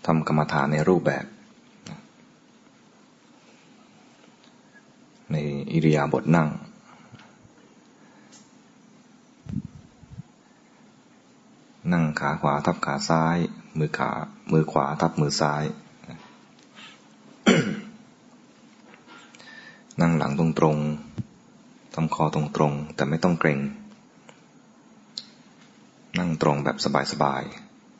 ทำกรรมฐานในรูปแบบในอิริยาบถนั่งขาขวาทับขาซ้ายมือขวาทับมือซ้าย นั่งหลังตรงๆทำคอตรงๆแต่ไม่ต้องเกร็งนั่งตรงแบบสบาย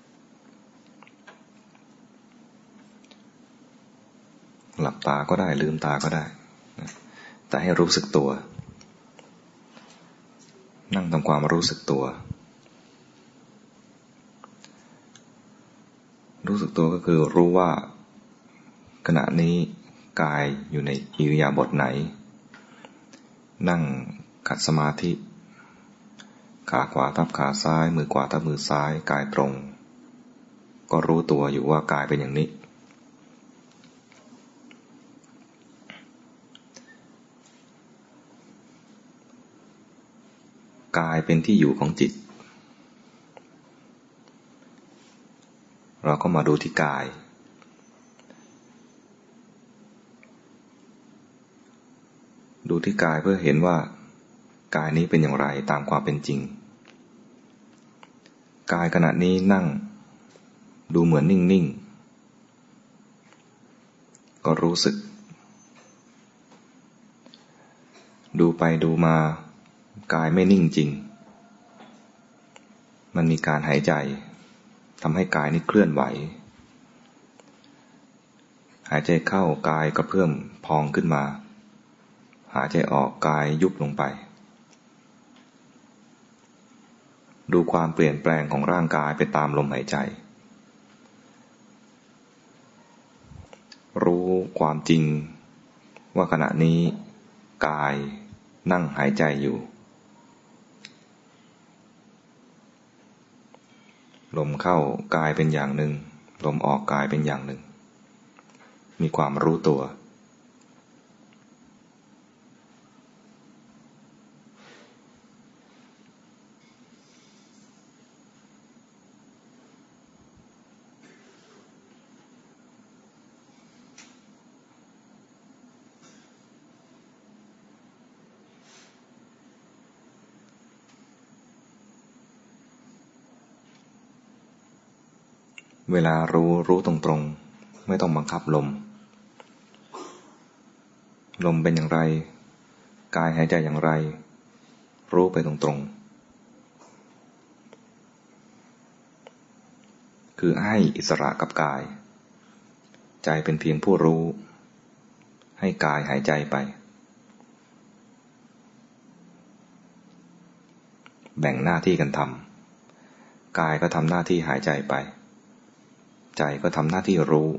ๆหลับตาก็ได้ลืมตาก็ได้แต่ให้รู้สึกตัวนั่งทำความรู้สึกตัวก็คือรู้ว่าขณะนี้กายอยู่ในอิริยาบถไหนนั่งขัดสมาธิขาขวาทับขาซ้ายมือขวาทับมือซ้ายกายตรงก็รู้ตัวอยู่ว่ากายเป็นอย่างนี้กายเป็นที่อยู่ของจิตเราก็มาดูที่กายเพื่อเห็นว่ากายนี้เป็นอย่างไรตามความเป็นจริงกายขณะนี้นั่งดูเหมือนนิ่งๆก็รู้สึกดูไปดูมากายไม่นิ่งจริงมันมีการหายใจทำให้กายนี้เคลื่อนไหวหายใจเข้ากายกระเพื่อมพองขึ้นมาหายใจออกกายยุบลงไปดูความเปลี่ยนแปลงของร่างกายไปตามลมหายใจรู้ความจริงว่าขณะนี้กายนั่งหายใจอยู่ลมเข้ากายเป็นอย่างหนึ่งลมออกกายเป็นอย่างหนึ่งมีความรู้ตัวเวลารู้ตรงๆไม่ต้องบังคับลมเป็นอย่างไรกายหายใจอย่างไรรู้ไปตรงๆคือให้อิสระกับกายใจเป็นเพียงผู้รู้ให้กายหายใจไปแบ่งหน้าที่กันทำกายก็ทำหน้าที่หายใจไปใจก็ทำหน้าที่รู้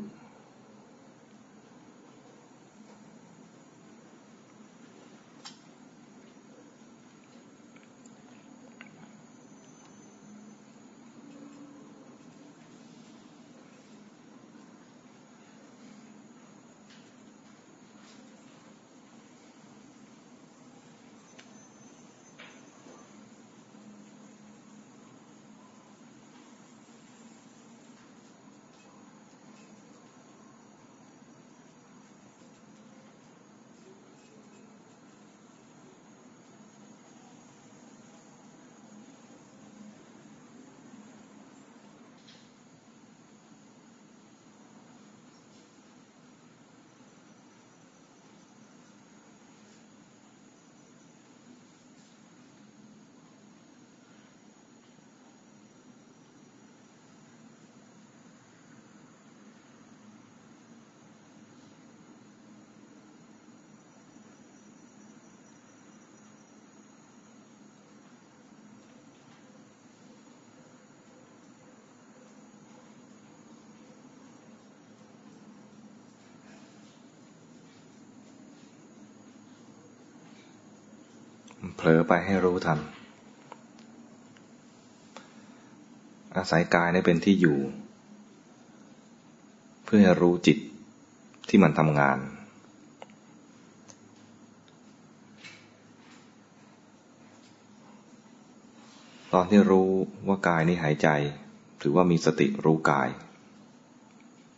เผลอไปให้รู้ทันอาศัยกายนี้เป็นที่อยู่เพื่อให้รู้จิตที่มันทำงานตอนที่รู้ว่ากายนี้หายใจถือว่ามีสติรู้กาย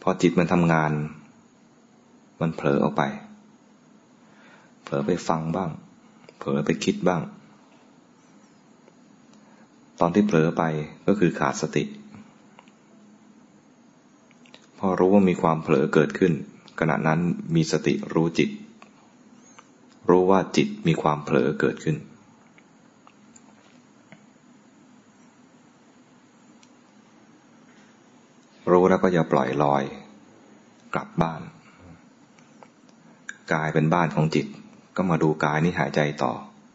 พอจิตมันทำงานมันเผลอออกไปเผลอไปฟังบ้างเผลอไปคิดบ้างตอนที่เผลอไปก็คือขาดสติพอรู้ว่ามีความเผลอเกิดขึ้นขณะนั้นมีสติรู้จิตรู้ว่าจิตมีความเผลอเกิดขึ้นรู้แล้วก็อย่าปล่อยลอยกลับบ้านกายเป็นบ้านของจิตก็มาดูกายนี้หายใจต่อ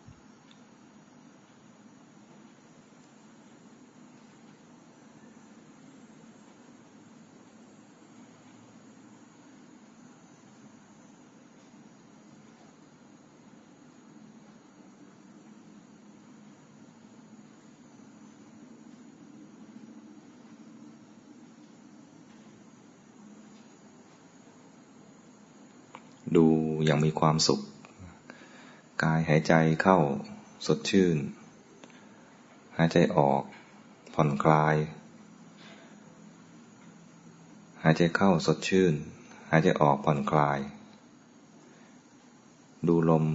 ดูอย่างมีความสุขกายหายใจเข้าสดชื่นหายใจออกผ่อนคลายหายใจเข้าสดชื่นหายใจออกผ่อนคลายดูลม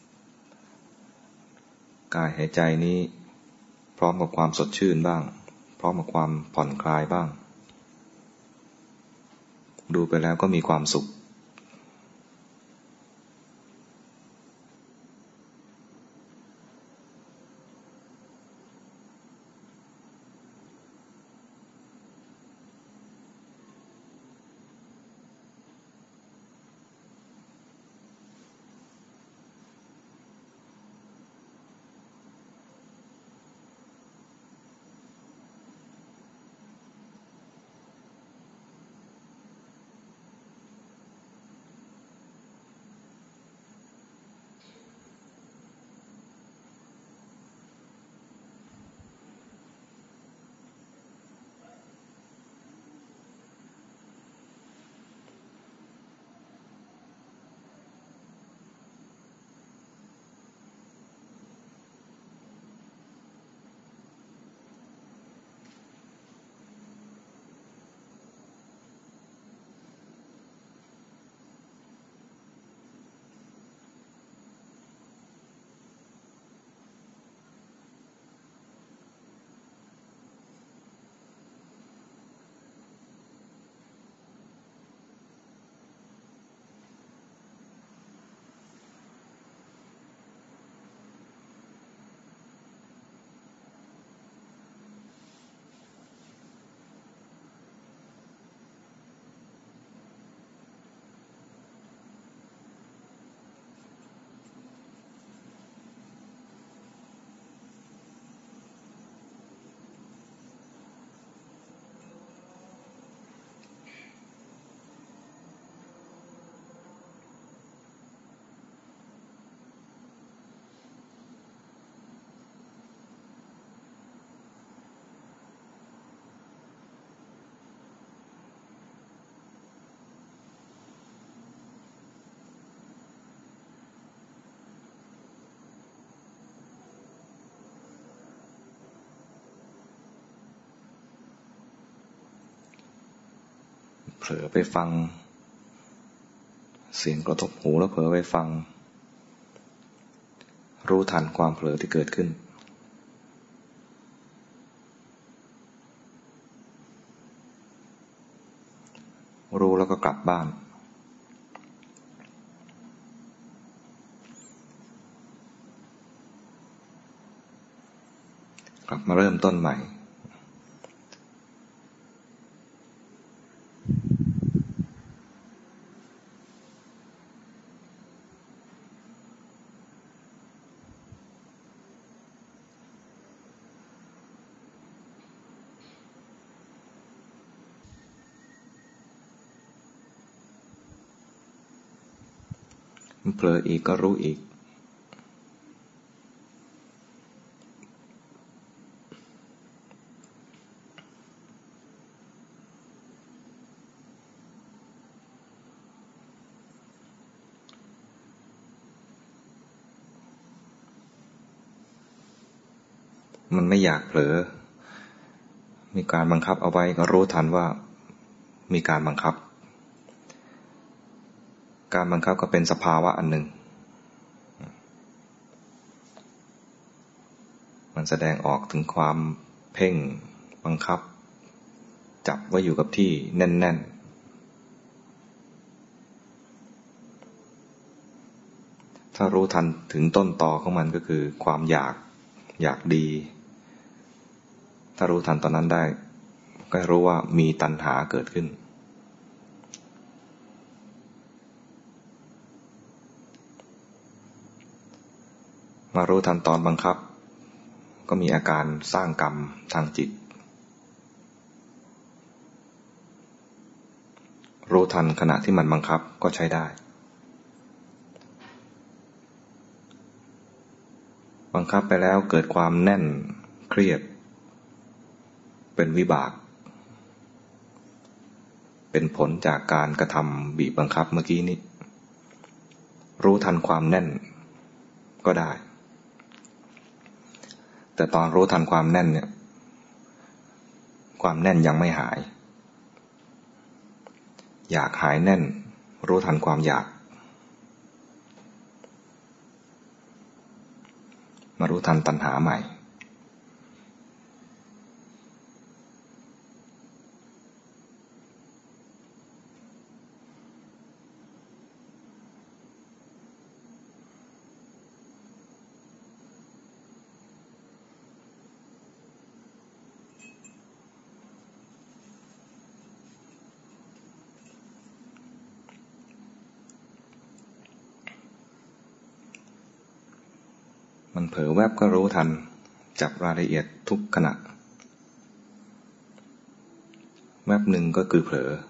กายหายใจนี้พร้อมกับความสดชื่นบ้างพร้อมกับความผ่อนคลายบ้างดูไปแล้วก็มีความสุขเผลอไปฟังเสียงกระทบหูแล้วเผลอไปฟังรู้ทันความเผลอที่เกิดขึ้นรู้แล้วก็กลับบ้านกลับมาเริ่มต้นใหม่เผลออีกก็รู้อีกมันไม่อยากเผลอมีการบังคับเอาไว้ก็รู้ทันว่ามีการบังคับการบังคับก็เป็นสภาวะอันหนึ่งมันแสดงออกถึงความเพ่งบังคับจับไว้อยู่กับที่แน่นๆถ้ารู้ทันถึงต้นตอของมันก็คือความอยากดีถ้ารู้ทันตอนนั้นได้ก็รู้ว่ามีตัณหาเกิดขึ้นมารู้ทันตอนบังคับก็มีอาการสร้างกรรมทางจิตรู้ทันขณะที่มันบังคับก็ใช้ได้บังคับไปแล้วเกิดความแน่นเครียดเป็นวิบากเป็นผลจากการกระทำบีบบังคับเมื่อกี้นี้รู้ทันความแน่นก็ได้แต่ตอนรู้ทันความแน่นเนี่ยความแน่นยังไม่หายอยากหายแน่นรู้ทันความอยากมารู้ทันตัณหาใหม่มันเผลอแวบก็รู้ทันจับรายละเอียดทุกขณะแวบหนึ่งก็คือเผลอ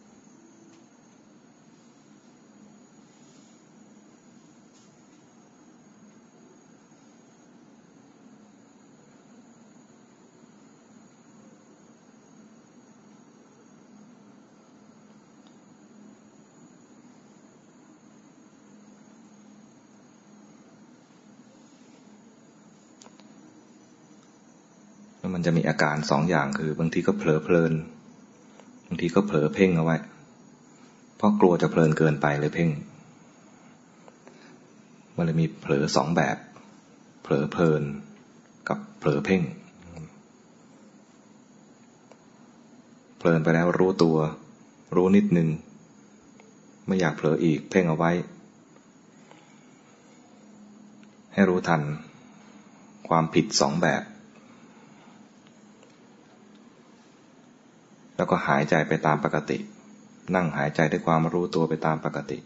แล้วมันจะมีอาการสองอย่างคือบางทีก็เผลอเพลินบางทีก็เผลอเพ่งเอาไว้เพราะกลัวจะเพลินเกินไปเลยเพ่งมันเลยมีเผลอสองแบบเผลอเพลินกับเผลอเพ่งเพลินไปแล้วรู้ตัวรู้นิดนึงไม่อยากเผลออีกเพ่งเอาไว้ให้รู้ทันความผิดสองแบบแล้วก็หายใจไปตามปกตินั่งหายใจด้วยความรู้ตัวไปตามปกติ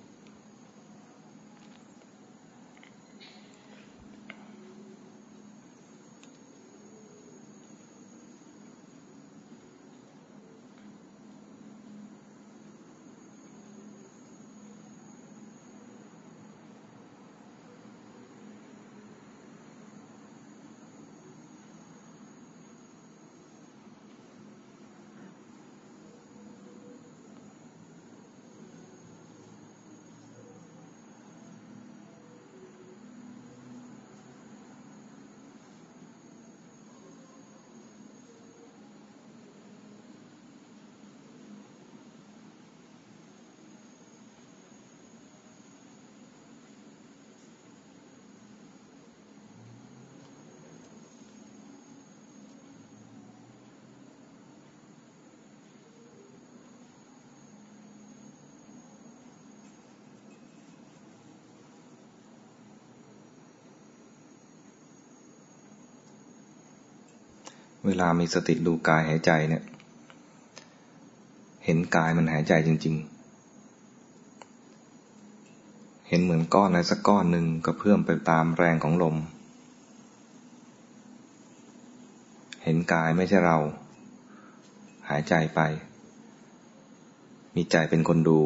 เวลามีสติดูกายหายใจเนี่ยเห็นกายมันหายใจจริงๆเห็นเหมือนก้อนอะไรสักก้อนหนึ่งกระเพื่อมไปตามแรงของลมเห็นกายไม่ใช่เราหายใจไปมีใจเป็นคนดู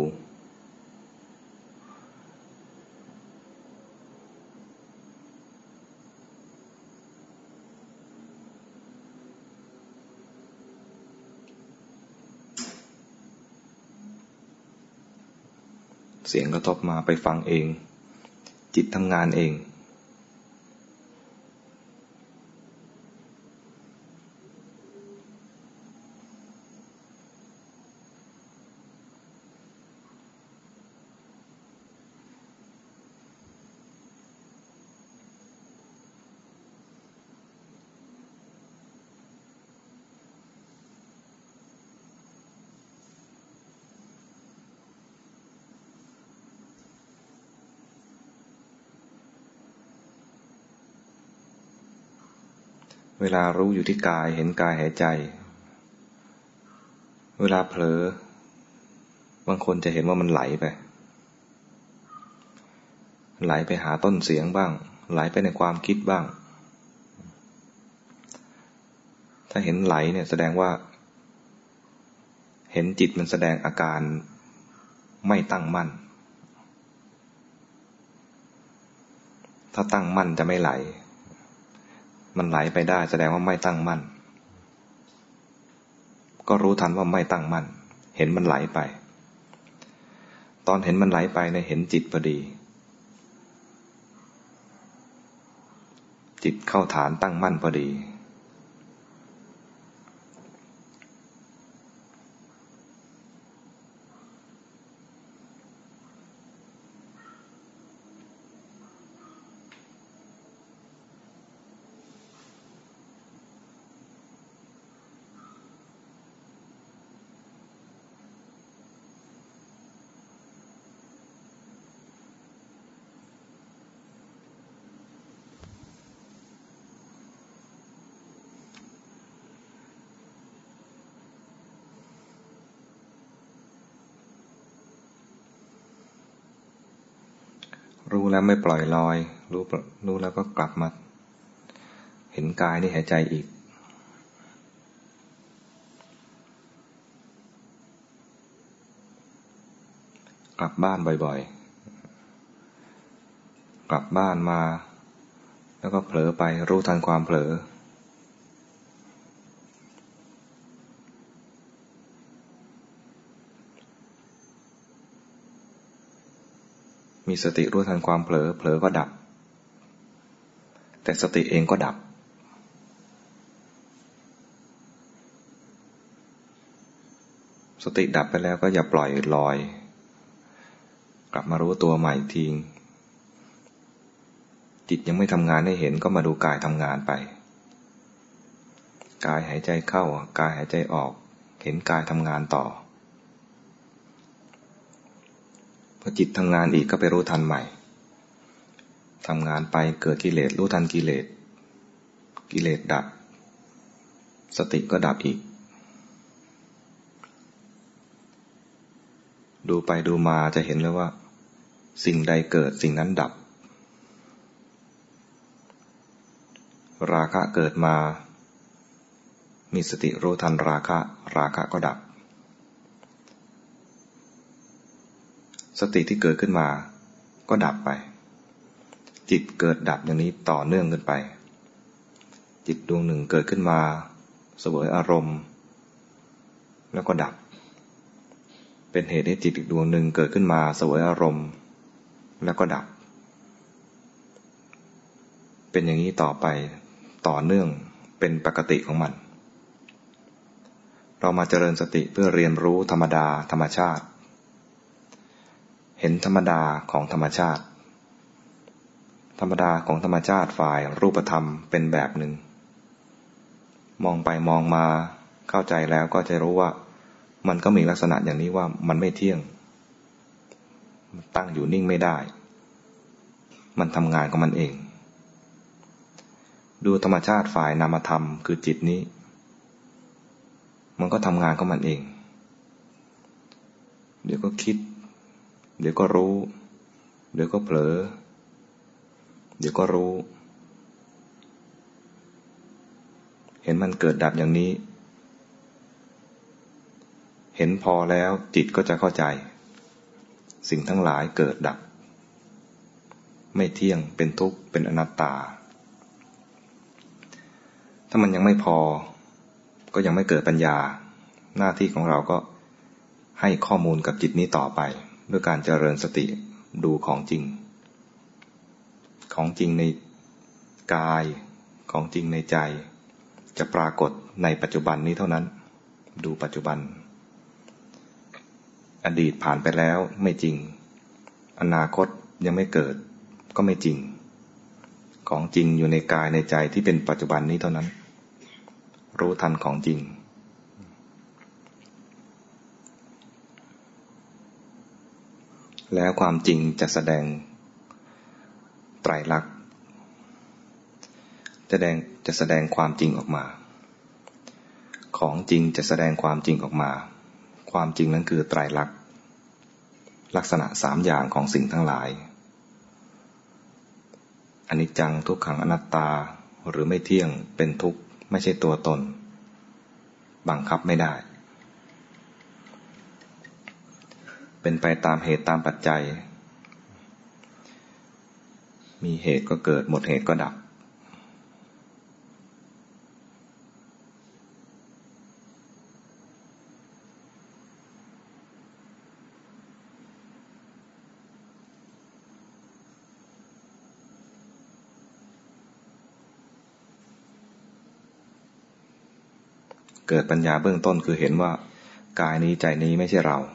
เสียงกระทบมาไปฟังเองจิตทำงานเองเวลารู้อยู่ที่กายเห็นกายหายใจเวลาเผลอบางคนจะเห็นว่ามันไหลไปหาต้นเสียงบ้างไหลไปในความคิดบ้างถ้าเห็นไหลเนี่ยแสดงว่าเห็นจิตมันแสดงอาการไม่ตั้งมั่นถ้าตั้งมั่นจะไม่ไหลมันไหลไปได้แสดงว่าไม่ตั้งมั่นก็รู้ทันว่าไม่ตั้งมั่นเห็นมันไหลไปตอนเห็นมันไหลไปเนี่ยเห็นจิตพอดีจิตเข้าฐานตั้งมั่นพอดีรู้แล้วไม่ปล่อยลอยรู้แล้วก็กลับมาเห็นกายนี่หายใจอีกกลับบ้านบ่อยๆกลับบ้านมาแล้วก็เผลอไปรู้ทันความเผลอมีสติรู้ทันความเผลอก็ดับแต่สติเองก็ดับสติดับไปแล้วก็อย่าปล่อยลอยกลับมารู้ตัวใหม่ทีจิตยังไม่ทำงานให้เห็นก็มาดูกายทำงานไปกายหายใจเข้ากายหายใจออกเห็นกายทำงานต่อพอจิตทำงานอีกก็ไปรู้ทันใหม่ทำงานไปเกิดกิเลสรู้ทันกิเลสดับสติก็ดับอีกดูไปดูมาจะเห็นเลยว่าสิ่งใดเกิดสิ่งนั้นดับราคะเกิดมามีสติรู้ทันราคะก็ดับสติที่เกิดขึ้นมาก็ดับไปจิตเกิดดับอย่างนี้ต่อเนื่องขึ้นไปจิตดวงหนึ่งเกิดขึ้นมาเสวยอารมณ์แล้วก็ดับเป็นเหตุให้จิตอีกดวงหนึ่งเกิดขึ้นมาเสวยอารมณ์แล้วก็ดับเป็นอย่างนี้ต่อไปต่อเนื่องเป็นปกติของมันเรามาเจริญสติเพื่อเรียนรู้ธรรมดาธรรมชาติเห็นธรรมดาของธรรมชาติธรรมดาของธรรมชาติฝ่ายรูปธรรมเป็นแบบหนึ่งมองไปมองมาเข้าใจแล้วก็จะรู้ว่ามันก็มีลักษณะอย่างนี้ว่ามันไม่เที่ยงมันตั้งอยู่นิ่งไม่ได้มันทำงานของมันเองดูธรรมชาติฝ่ายนามธรรมคือจิตนี้มันก็ทำงานของมันเองเดี๋ยวก็คิดเดี๋ยวก็รู้เดี๋ยวก็เผลอเดี๋ยวก็รู้เห็นมันเกิดดับอย่างนี้เห็นพอแล้วจิตก็จะเข้าใจสิ่งทั้งหลายเกิดดับไม่เที่ยงเป็นทุกข์เป็นอนัตตาถ้ามันยังไม่พอก็ยังไม่เกิดปัญญาหน้าที่ของเราก็ให้ข้อมูลกับจิตนี้ต่อไปด้วยการเจริญสติดูของจริงของจริงในกายของจริงในใจจะปรากฏในปัจจุบันนี้เท่านั้นดูปัจจุบันอดีตผ่านไปแล้วไม่จริงอนาคตยังไม่เกิดก็ไม่จริงของจริงอยู่ในกายในใจที่เป็นปัจจุบันนี้เท่านั้นรู้ทันของจริงแล้วความจริงจะแสดงไตรลักษณ์จะแสดงความจริงออกมาของจริงจะแสดงความจริงออกมาความจริงนั้นคือไตรลักษณ์ลักษณะ3อย่างของสิ่งทั้งหลายอนิจจังทุกขังอนัตตาหรือไม่เที่ยงเป็นทุกข์ไม่ใช่ตัวตนบังคับไม่ได้เป็นไปตามเหตุตามปัจจัยมีเหตุก็เกิดหมดเหตุก็ดับเกิดปัญญาเบื้องต้นคือเห็นว่ากายนี้ใจนี้ไม่ใช่เรา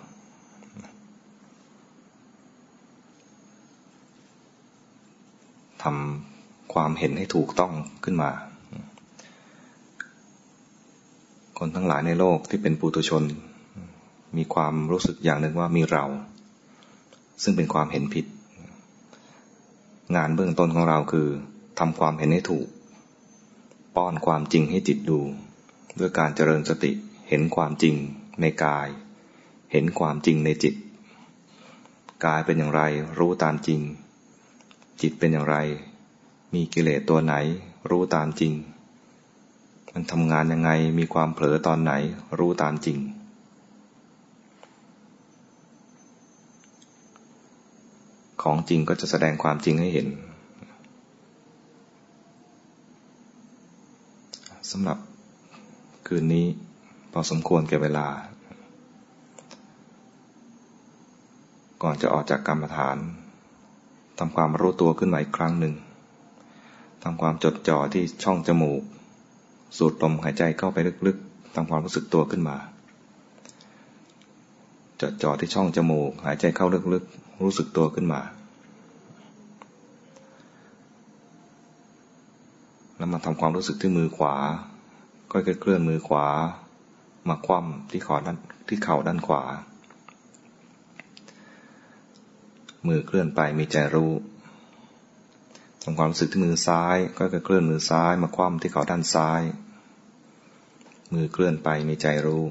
ทำความเห็นให้ถูกต้องขึ้นมาคนทั้งหลายในโลกที่เป็นปุถุชนมีความรู้สึกอย่างหนึ่งว่ามีเราซึ่งเป็นความเห็นผิดงานเบื้องต้นของเราคือทำความเห็นให้ถูกป้อนความจริงให้จิตดูด้วยการเจริญสติเห็นความจริงในกายเห็นความจริงในจิตกายเป็นอย่างไรรู้ตามจริงจิตเป็นอย่างไรมีกิเลสตัวไหนรู้ตามจริงมันทำงานยังไงมีความเผลอตอนไหนรู้ตามจริงของจริงก็จะแสดงความจริงให้เห็นสำหรับคืนนี้พอสมควรแก่เวลาก่อนจะออกจากกรรมฐานทำความรู้ตัวขึ้นมาอีกครั้งหนึ่งทำความจดจ่อที่ช่องจมูกสูดลมหายใจเข้าไปลึกๆทำความรู้สึกตัวขึ้นมาจดจ่อที่ช่องจมูกหายใจเข้าลึกๆรู้สึกตัวขึ้นมาแล้วมาทำความรู้สึกที่มือขวาค่อยๆเคลื่อนมือขวามาคว่ำที่เข่าด้านขวามือเคลื่อนไปมีใจรู้ทำความรู้สึกที่มือซ้ายค่อยๆเคลื่อนมือซ้ายมาคว่ำที่เข่าด้านซ้ายมือเคลื่อนไปมีใจรู้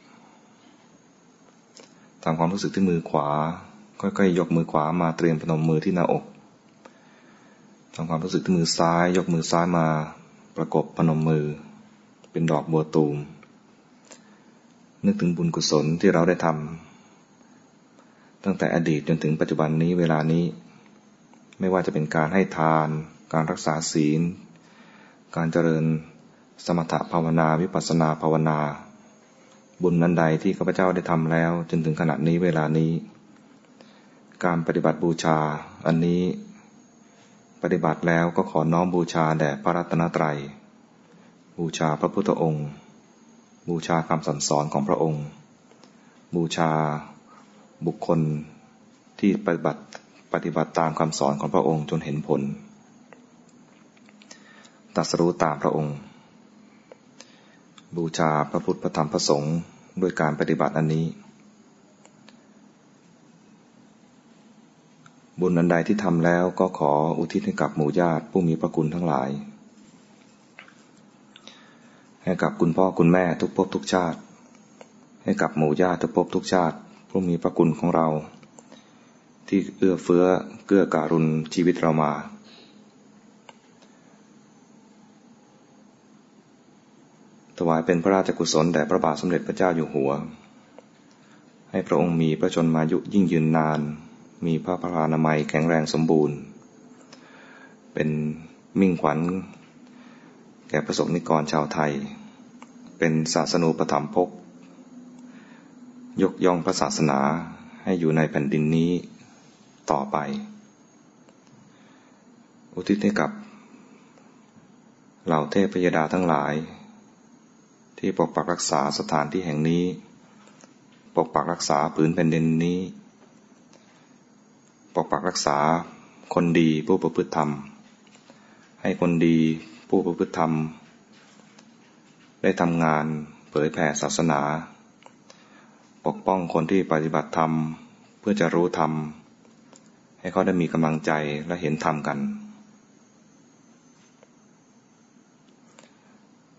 ทำความรู้สึกที่มือขวาค่อยๆยกมือขวามาเตรียมพนมมือที่หน้าอกทำความรู้สึกที่มือซ้ายยกมือซ้ายมาประกบพนมมือเป็นดอกบัวตูมนึกถึงบุญกุศลที่เราได้ทำตั้งแต่อดีตจนถึงปัจจุบันนี้เวลานี้ไม่ว่าจะเป็นการให้ทานการรักษาศีลการเจริญสมถภาวนาวิปัสสนาภาวนาบุญนั้นใดที่ข้าพเจ้าได้ทำแล้วจนถึงขณะนี้เวลานี้การปฏิบัติบูชาอันนี้ปฏิบัติแล้วก็ขอน้อมบูชาแด่พระรัตนตรัยบูชาพระพุทธองค์บูชาคำสั่งสอนของพระองค์บูชาบุคคลที่ปฏิบัติตามคำสอนของพระองค์จนเห็นผลตรัสรู้ตามพระองค์บูชาพระพุทธพระธรรมพระสงฆ์ด้วยการปฏิบัติอันนี้บุญอันใดที่ทำแล้วก็ขออุทิศให้กับหมู่ญาติผู้มีพระคุณทั้งหลายให้กับคุณพ่อคุณแม่ทุกภพทุกชาติให้กับหมู่ญาติทุกภพทุกชาติผู้มีพระคุณของเราที่เอื้อเฟื้อเกื้อกูลชีวิตเรามาถวายเป็นพระราชกุศลแด่พระบาทสมเด็จพระเจ้าอยู่หัวให้พระองค์มีพระชนมายุยิ่งยืนนานมีพระพลานามัยแข็งแรงสมบูรณ์เป็นมิ่งขวัญแก่ประสบนิกรชาวไทยเป็นศาสนูปถัมภกยกย่องพระศาสนาให้อยู่ในแผ่นดินนี้ต่อไปอุทิศให้กับเหล่าเทพยดาทั้งหลายที่ปกปักรักษาสถานที่แห่งนี้ปกปักรักษาผืนแผ่นดินนี้ปกปักรักษาคนดีผู้ประพฤติธรรมให้คนดีผู้ประพฤติธรรมได้ทำงานเผยแผ่ศาสนาปกป้องคนที่ปฏิบัติธรรมเพื่อจะรู้ธรรมให้เขาได้มีกำลังใจและเห็นธรรมกัน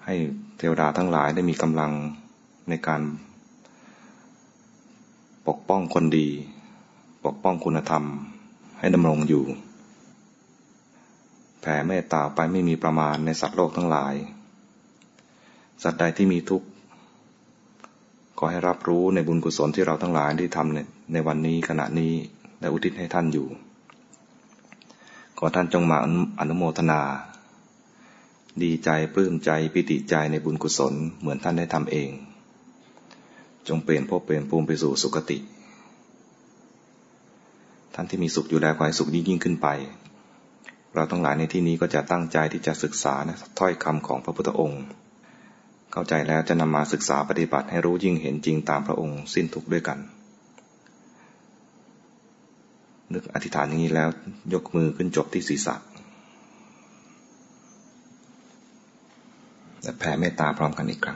ให้เทวดาทั้งหลายได้มีกำลังในการปกป้องคนดีปกป้องคุณธรรมให้ดำรงอยู่แผ่เมตตาไปไม่มีประมาณในสัตว์โลกทั้งหลายสัตว์ใดที่มีทุกข์ขอให้รับรู้ในบุญกุศลที่เราทั้งหลายได้ทำในวันนี้ขณะนี้และอุทิศให้ท่านอยู่ขอท่านจงมาอนุโมทนาดีใจปลื้มใจปิติใจในบุญกุศลเหมือนท่านได้ทำเองจงเปลี่ยนภพเปลี่ยนภูมิไปสู่สุคติท่านที่มีสุขอยู่แล้วขอให้สุขยิ่งขึ้นไปเราทั้งหลายในที่นี้ก็จะตั้งใจที่จะศึกษาถ้อยคำของพระพุทธองค์เข้าใจแล้วจะนำมาศึกษาปฏิบัติให้รู้ยิ่งเห็นจริงตามพระองค์สิ้นทุกข์ด้วยกันนึกอธิษฐานอย่างนี้แล้วยกมือขึ้นจบที่ศีรษะและแผ่เมตตาพร้อมกันอีกครั้ง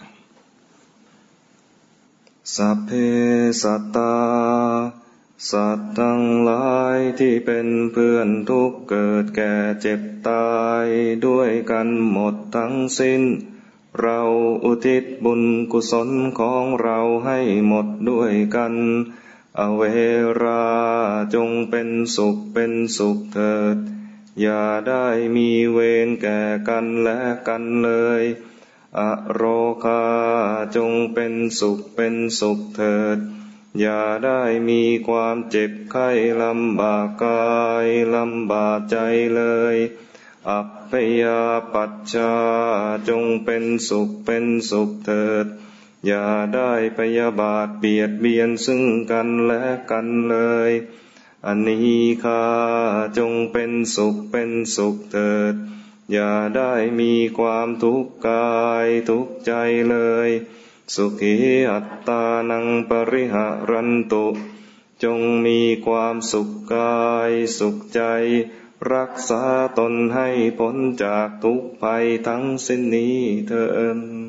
สัพเพสัตตาสัตว์ทั้งหลายที่เป็นเพื่อนทุกข์เกิดแก่เจ็บตายด้วยกันหมดทั้งสิ้นเราอุทิศบุญกุศลของเราให้หมดด้วยกันอเวราจงเป็นสุขเป็นสุขเถิดอย่าได้มีเวรแก่กันและกันเลยอโรคาจงเป็นสุขเป็นสุขเถิดอย่าได้มีความเจ็บไข้ลำบากกายลำบากใจเลยอัปปยาปัชชาจงเป็นสุขเป็นสุขเถิดอย่าได้พยาบาทเบียดเบียนซึ่งกันและกันเลยอนีฆาจงเป็นสุขเป็นสุขเถิดอย่าได้มีความทุกข์กายทุกข์ใจเลยสุขีอัตตานังปริหารันตุจงมีความสุขกายสุขใจรักษาตนให้พ้นจากทุกข์ภัยทั้งสิ้นนี้เถิด